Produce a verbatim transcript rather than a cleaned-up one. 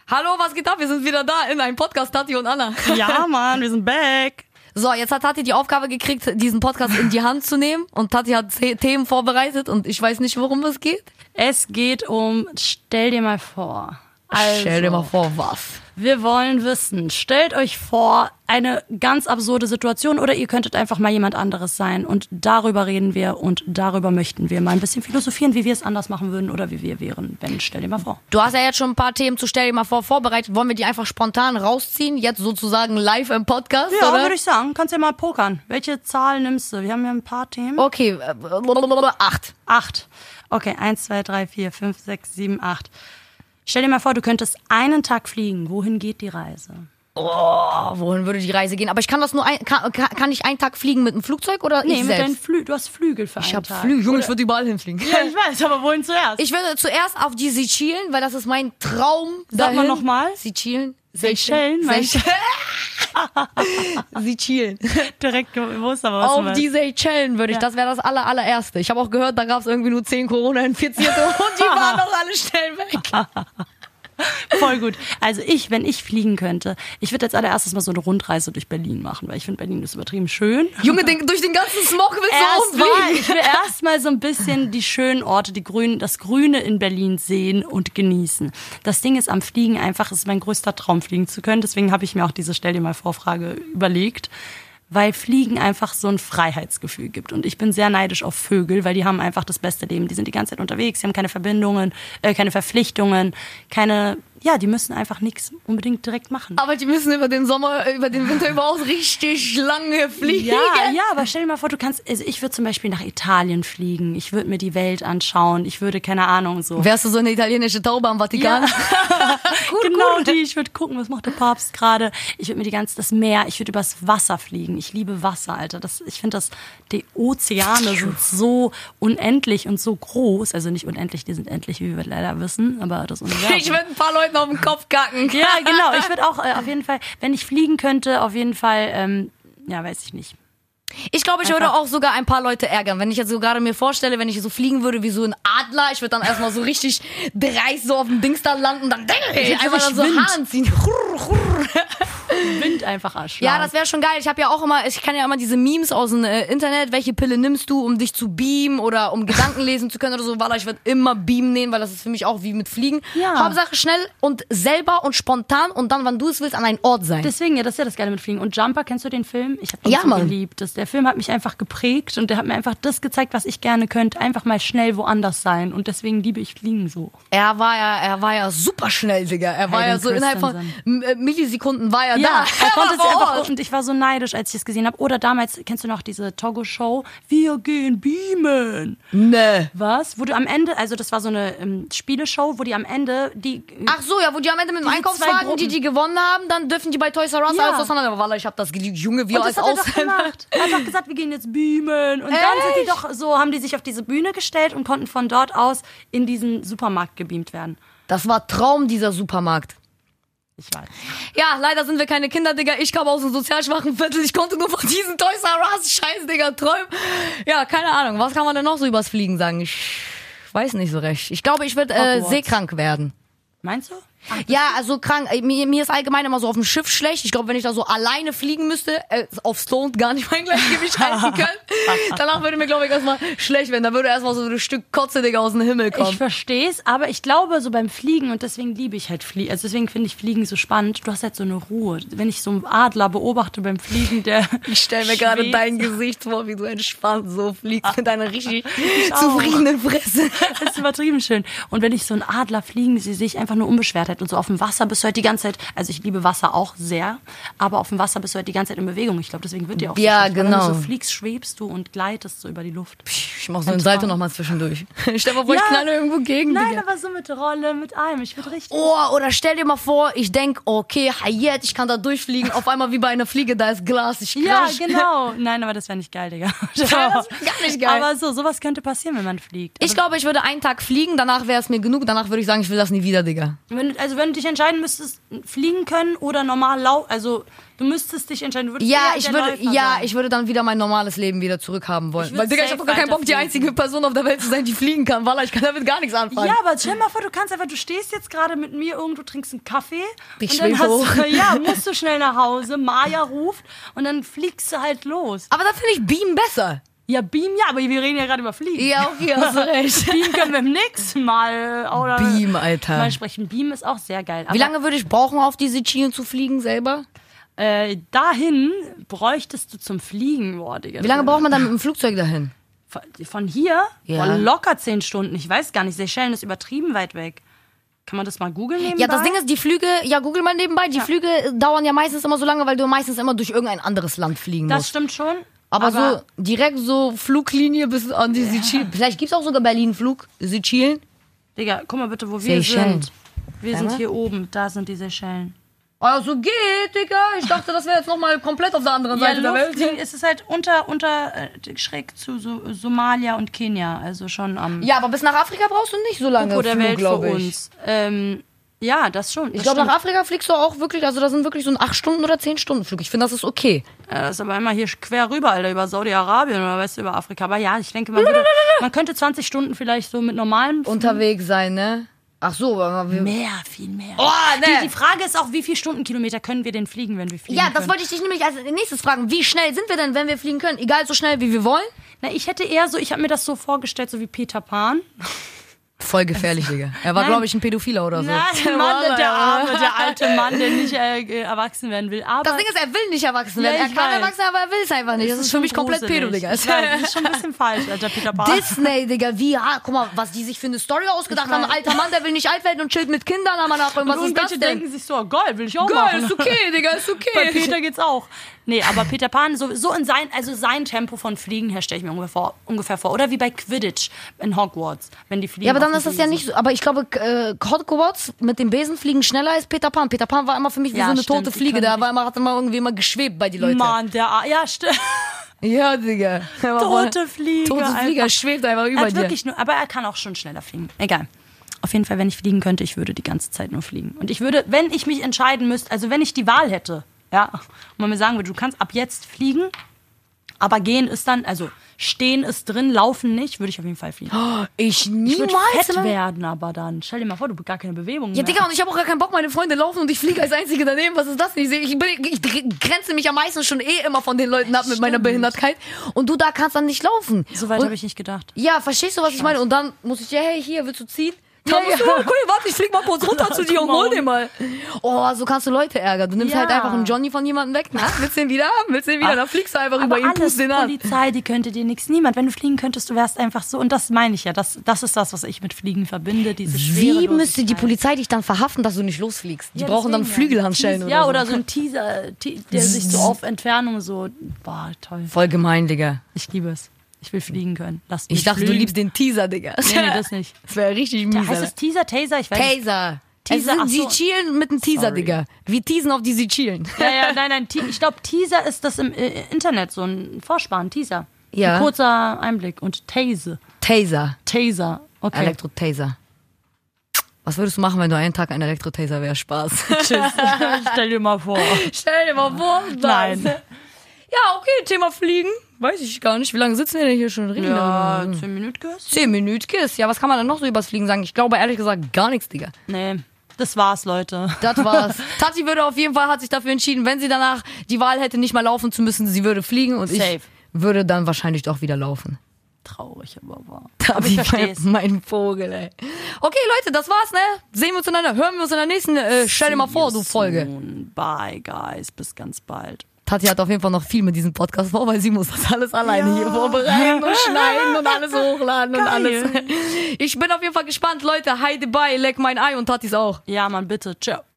Hallo, was geht ab? Wir sind wieder da in einem Podcast, Tati und Anna. Ja, Mann, wir sind back. So, jetzt hat Tati die Aufgabe gekriegt, diesen Podcast in die Hand zu nehmen. Und Tati hat Themen vorbereitet und ich weiß nicht, worum es geht. Es geht um, stell dir mal vor. Also, Stell dir mal vor, was? Wir wollen wissen, stellt euch vor, eine ganz absurde Situation oder ihr könntet einfach mal jemand anderes sein und darüber reden wir und darüber möchten wir mal ein bisschen philosophieren, wie wir es anders machen würden oder wie wir wären, wenn, stell dir mal vor. Du hast ja jetzt schon ein paar Themen zu Stell dir mal vor vorbereitet. Wollen wir die einfach spontan rausziehen, jetzt sozusagen live im Podcast? Ja, oder? würde ich sagen. Kannst ja mal pokern. Welche Zahl nimmst du? Wir haben ja ein paar Themen. Okay, äh, acht. Acht. Okay, eins, zwei, drei, vier, fünf, sechs, sieben, acht. Stell dir mal vor, du könntest einen Tag fliegen. Wohin geht die Reise? Oh, wohin würde die Reise gehen? Aber ich kann das nur ein, kann, kann ich einen Tag fliegen mit einem Flugzeug oder Nee, ich mit selbst? deinen Flü du hast Flügel für Ich einen hab Tag. Flügel, Junge, Oder- ich würde überall hinfliegen. Ja, ich weiß, aber wohin zuerst? Ich würde zuerst auf die Seychellen, weil das ist mein Traum. Sag mal dahin. noch mal. Seychellen. Seychellen, meinst du? Seychellen. Direkt gewusst, aber was du Auf meinst. die Seychellen würde ich, Ja. das wäre das aller, allererste. Ich habe auch gehört, da gab es irgendwie nur zehn Corona-Infizierte und die waren auch alle schnell weg. Voll gut. Also ich, wenn ich fliegen könnte, ich würde als allererstes mal so eine Rundreise durch Berlin machen, weil ich finde Berlin ist übertrieben schön. Junge, den, durch den ganzen Smog willst du Erstmal, rumfliegen. ich will erstmal so ein bisschen die schönen Orte, die Grünen, das Grüne in Berlin sehen und genießen. Das Ding ist am Fliegen einfach, es ist mein größter Traum, fliegen zu können. Deswegen habe ich mir auch diese Stell dir mal vor Frage überlegt. Weil Fliegen einfach so ein Freiheitsgefühl gibt. Und ich bin sehr neidisch auf Vögel, weil die haben einfach das beste Leben. Die sind die ganze Zeit unterwegs, die haben keine Verbindungen, äh, keine Verpflichtungen, keine, ja, die müssen einfach nichts unbedingt direkt machen. Aber die müssen über den Sommer, über den Winter überaus richtig lange fliegen. Ja, ja, aber stell dir mal vor, du kannst, also ich würde zum Beispiel nach Italien fliegen, ich würde mir die Welt anschauen, ich würde, keine Ahnung, so. Wärst du so eine italienische Taube am Vatikan? Gut, genau die, ich würde gucken, was macht der Papst gerade. Ich würde mir die ganze, das Meer, ich würde übers Wasser fliegen. Ich liebe Wasser, Alter. Das, ich finde, dass die Ozeane sind so unendlich und so groß. Also nicht unendlich, die sind endlich, wie wir leider wissen, aber das Universum. Ich würde ein paar Leuten auf den Kopf kacken. Ja, genau. Ich würde auch äh, auf jeden Fall, wenn ich fliegen könnte, auf jeden Fall, ähm, ja, weiß ich nicht. Ich glaube, ich würde Einfach- auch sogar ein paar Leute ärgern. Wenn ich jetzt so gerade mir vorstelle, wenn ich so fliegen würde wie so ein Adler, ich würde dann erstmal so richtig dreist so auf dem Dings da landen, dann hätte einfach dann so Wind. Haaren ziehen. Wind einfach erschlagen. Ja, das wäre schon geil. Ich habe ja auch immer, ich kann ja immer diese Memes aus dem äh, Internet, welche Pille nimmst du, um dich zu beamen oder um Gedanken lesen zu können oder so. Walla, ich würde immer Beam nehmen, weil das ist für mich auch wie mit Fliegen. Ja. Hauptsache schnell und selber und spontan und dann, wann du es willst, an einen Ort sein. Deswegen, ja, das ist ja das Geile mit Fliegen. Und Jumper, kennst du den Film? Ich habe den Ja, so Mann. geliebt. Das, der Film hat mich einfach geprägt und der hat mir einfach das gezeigt, was ich gerne könnte. Einfach mal schnell woanders sein. Und deswegen liebe ich Fliegen so. Er war ja, er war ja super schnell, Digga. Er war Hayden ja so innerhalb von M- äh, Millisekunden war er Ja, da. er konnte es war vor einfach. Ort. Und ich war so neidisch, als ich es gesehen habe. Oder damals, kennst du noch diese Togo-Show? Wir gehen beamen. Nee. Was? Wo du am Ende, also das war so eine ähm, Spieleshow, wo die am Ende die. Ach so, ja, wo die am Ende mit dem Diese zwei Einkaufswagen, Gruppen. die die gewonnen haben, dann dürfen die bei Toys R Us Ja. alles auseinander. Aber Wallah, ich hab das geliebt. Junge, wie Und als das hat er doch Ausländer. gemacht. Er hat doch gesagt, wir gehen jetzt beamen. Und dann sind die doch so, haben die sich auf diese Bühne gestellt und konnten von dort aus in diesen Supermarkt gebeamt werden. Das war Traum, dieser Supermarkt. Ich weiß. Ja, leider sind wir keine Kinder, Digga. Ich kam aus einem sozial schwachen Viertel. Ich konnte nur von diesen Toys R Us Scheiß, Digga, träumen. Ja, keine Ahnung. Was kann man denn noch so übers Fliegen sagen? Ich weiß nicht so recht. Ich glaube, ich würde äh, Hogwarts. seekrank werden. Meinst du? Ja, also krank. Äh, Mir, mir ist allgemein immer so auf dem Schiff schlecht. Ich glaube, wenn ich da so alleine fliegen müsste, äh, auf Stone gar nicht mein Gleichgewicht halten können, danach würde mir, glaube ich, erstmal schlecht werden. Da würde erstmal so ein Stück Kotze, Digga, aus dem Himmel kommen. Ich verstehe es, aber ich glaube, so beim Fliegen, und deswegen liebe ich halt Fliegen, also deswegen finde ich Fliegen so spannend, du hast halt so eine Ruhe. Wenn ich so einen Adler beobachte beim Fliegen, der Ich stell mir gerade schwebt. dein Gesicht vor, wie du entspannt so fliegst mit deiner richtig auch. zufriedenen Fresse. Das ist übertrieben schön. Und wenn ich so einen Adler fliegen sehe, sehe ich einfach nur Unbeschwertheit. Und so auf dem Wasser bist du halt die ganze Zeit, also ich liebe Wasser auch sehr, aber auf dem Wasser bist du halt die ganze Zeit in Bewegung. Ich glaube, deswegen wird dir auch so Ja, schlecht. Weil genau. Wenn du so fliegst, schwebst du und gleitest so über die Luft. Ich mach so einen Salto nochmal zwischendurch. Stell dir mal vor, ich Ja. knalle irgendwo gegen, Nein, Digga. aber so mit Rolle, mit allem. Ich würde richtig... Oh, oder stell dir mal vor, ich denk, okay, Hayet, ich kann da durchfliegen. Auf einmal wie bei einer Fliege, da ist Glas, ich Ja, crash. genau. Nein, aber das wäre nicht geil, Digga. das wär gar nicht geil. Aber so, sowas könnte passieren, wenn man fliegt. Ich glaube, ich würde einen Tag fliegen, danach wäre es mir genug, danach würde ich sagen, ich will das nie wieder, Digga. Digga. Wenn, also wenn du dich entscheiden müsstest, fliegen können oder normal laufen, also du müsstest dich entscheiden. Du würdest Ja, eher ich der würde, Läufer ja, sein. ich würde dann wieder mein normales Leben wieder zurückhaben wollen. Ich Weil, würd Digga, ich safe habe gar keinen Bock, die weiterfliegen. einzige Person auf der Welt zu sein, die fliegen kann. Wallah, ich kann damit gar nichts anfangen. Ja, aber stell dir mal vor, du kannst einfach, du stehst jetzt gerade mit mir irgendwo, trinkst einen Kaffee Ich und dann schwebe hast hoch. du, ja, musst du schnell nach Hause, Maya ruft und dann fliegst du halt los. Aber da finde ich Beam besser. Ja, Beam, ja, aber wir reden ja gerade über Fliegen. Ja, okay, hast du recht. Beam können wir beim nächsten Mal oder Beam, Alter. mal sprechen. Beam ist auch sehr geil. Wie lange würde ich brauchen, auf die Sizilien zu fliegen selber? Äh, dahin bräuchtest du zum Fliegen, boah, Digga. Wie lange braucht man dann mit dem Flugzeug dahin? Von- Von hier? Ja. Boah, locker zehn Stunden. Ich weiß gar nicht, Seychellen ist übertrieben weit weg. Kann man das mal googeln nebenbei? Ja, das Ding ist, die Flüge, ja, google mal nebenbei, die Flüge dauern ja meistens immer so lange, weil du meistens immer durch irgendein anderes Land fliegen Das musst. stimmt schon. Aber, so direkt so Fluglinie bis an die Sizilien. Vielleicht gibt's auch sogar Berlin-Flug, Sizilien. Digga, guck mal bitte, wo wir Seychellen. sind. Wir Warte. sind hier oben. Da sind die Seychellen. Also geht, Digga. Ich dachte, das wäre jetzt nochmal komplett auf der anderen Seite der Welt. Luftlinie, es ist halt unter, unter äh, schräg zu so, Somalia und Kenia. Also schon am Ja, aber bis nach Afrika brauchst du nicht so lange Popo der Flug, Welt für glaube ich. uns. Ähm, ja, das schon. Ich Das glaube, stimmt. nach Afrika fliegst du auch wirklich, also da sind wirklich so ein acht Stunden oder zehn Stunden Flug. Ich finde, das ist okay. Ja, das ist aber immer hier quer rüber, Alter, über Saudi-Arabien oder weißt du, über Afrika. Aber ja, ich denke, man, würde, man könnte zwanzig Stunden vielleicht so mit normalen Unterwegs sein, ne? Ach so, aber wir... Mehr, viel mehr. Oh, ne. die, die Frage ist auch, wie viele Stundenkilometer können wir denn fliegen, wenn wir fliegen Ja, das können? wollte ich dich nämlich als nächstes fragen. Wie schnell sind wir denn, wenn wir fliegen können? Egal, so schnell, wie wir wollen? Na, ich hätte eher so, ich habe mir das so vorgestellt, so wie Peter Pan. Voll gefährlich, Digga. Er war, Nein. glaube ich, ein Pädophiler oder so. Nein, Mann, der, der arme, der alte Mann, der nicht äh, erwachsen werden will. Aber Das Ding ist, er will nicht erwachsen werden. Ja, er ich kann weiß. erwachsen werden, aber er will es einfach nicht. Das, ist für schon mich komplett gruselig. Pädo, Digga. Ich weiß, das ist schon ein bisschen falsch, Alter, Peter Pan. Disney, Digga, wie, ah, guck mal, was die sich für eine Story ausgedacht Ich haben. weiß. Ein alter Mann, der will nicht alt werden und chillt mit Kindern, aber nach was ist das Irgendwelche denn? denken sich so, geil, will ich auch Geil, machen. ist okay, Digga, ist okay. Bei Peter geht's auch. Nee, aber Peter Pan, so, so in sein, also sein Tempo von Fliegen her stelle ich mir ungefähr vor, ungefähr vor. Oder wie bei Quidditch in Hogwarts, wenn die fliegen. Ja, aber dann auf ist dem das ja Besen. nicht so. Aber ich glaube, äh, Hogwarts mit dem Besen fliegen schneller als Peter Pan. Peter Pan war immer für mich wie Ja, so eine stimmt, tote die Fliege. können Der nicht- war immer, hat immer irgendwie immer geschwebt bei die Leute. Mann, der, Ar- ja, stimmt. Ja, Digga. Er war voll- Tote Fliege. Tote Flieger einfach. schwebt einfach Er über hat dir. wirklich nur, aber er kann auch schon schneller fliegen. Egal. Auf jeden Fall, wenn ich fliegen könnte, ich würde die ganze Zeit nur fliegen. Und ich würde, wenn ich mich entscheiden müsste, also wenn ich die Wahl hätte, ja, und man mir sagen würde, du kannst ab jetzt fliegen, aber gehen ist dann, also stehen ist drin, laufen nicht, würde ich auf jeden Fall fliegen. Ich Ich niemals. würde fett Mann. werden, aber dann. Stell dir mal vor, du hast gar keine Bewegung Ja, mehr. Digga, und ich habe auch gar keinen Bock, meine Freunde laufen und ich fliege als Einzige daneben. Was ist das denn? Ich, seh- ich, bin, ich grenze mich am meisten schon eh immer von den Leuten ab mit meiner Stimmt. Behindertheit. Und du da kannst dann nicht laufen. So weit Und- habe ich nicht gedacht. Ja, verstehst du, was ich meine? Und dann muss ich dir, hey, hier, willst du ziehen? Ja, Dann musst ja. du, guck, warte, ich flieg mal kurz runter zu dir und Guck mal hol den mal. Oh, so kannst du Leute ärgern. Du nimmst Ja. halt einfach einen Johnny von jemandem weg. Na, willst du den wieder haben? Willst du den wieder? Ach, Dann fliegst du einfach Aber über ihn, alles pust den an. Polizei, die könnte dir nichts. Niemand. Wenn du fliegen könntest, du wärst einfach so. Und das meine ich ja. Das, das ist das, was ich mit Fliegen verbinde. Diese Wie müsste die Schwerelosigkeit. Polizei dich dann verhaften, dass du nicht losfliegst? Die Ja, brauchen dann deswegen, ja. Flügelhandschellen oder Ja, so. oder so ein Teaser, te- der sich so auf Entfernung so. Boah, toll. Voll gemein, Digga. Ich liebe es. Ich will fliegen können. Lass mich Ich dachte, fliegen. du liebst den Teaser, Digga. Nee, nee, das nicht. Das wäre richtig mies. Heißt Alter. das Teaser, Taser? Ich weiß nicht. Taser. Teaser, Es ach sind so. Sizilien mit einem Teaser, Sorry. Digga. Wir teasen auf die Sizilien. Ja, ja, nein, nein. Te- Ich glaube, Teaser ist das im äh, Internet, so ein Vorspann, Teaser. Ja. Ein kurzer Einblick. Und Tase. Taser. Taser. Okay. Elektro-Taser. Was würdest du machen, wenn du einen Tag ein Elektro-Taser wärst? Spaß. Tschüss. Stell dir mal vor. Stell dir mal vor. Nein. Ja, okay, Thema Fliegen. Weiß ich gar nicht. Wie lange sitzen wir denn hier schon? Reden Ja, wir? zehn Minuten gehst? Zehn Minuten. Ja, was kann man denn noch so übers Fliegen sagen? Ich glaube ehrlich gesagt gar nichts, Digga. Nee, das war's, Leute. Das war's. Tati würde auf jeden Fall, hat sich dafür entschieden, wenn sie danach die Wahl hätte, nicht mal laufen zu müssen, sie würde fliegen und Safe. ich würde dann wahrscheinlich doch wieder laufen. Traurig, aber wahr. Tati, Aber ich versteh's. Mein, mein Vogel, ey. Okay, Leute, das war's, ne? Sehen wir uns einander, hören wir uns in der nächsten, äh, stell dir mal vor, du Folge. Soon. Bye, guys. Bis ganz bald. Tati hat auf jeden Fall noch viel mit diesem Podcast vor, weil sie muss das alles alleine hier vorbereiten und schneiden und alles hochladen und Geil. alles. Ich bin auf jeden Fall gespannt, Leute. Heide bei, leck mein Ei und Tatis auch. Ja, Mann, bitte. Ciao.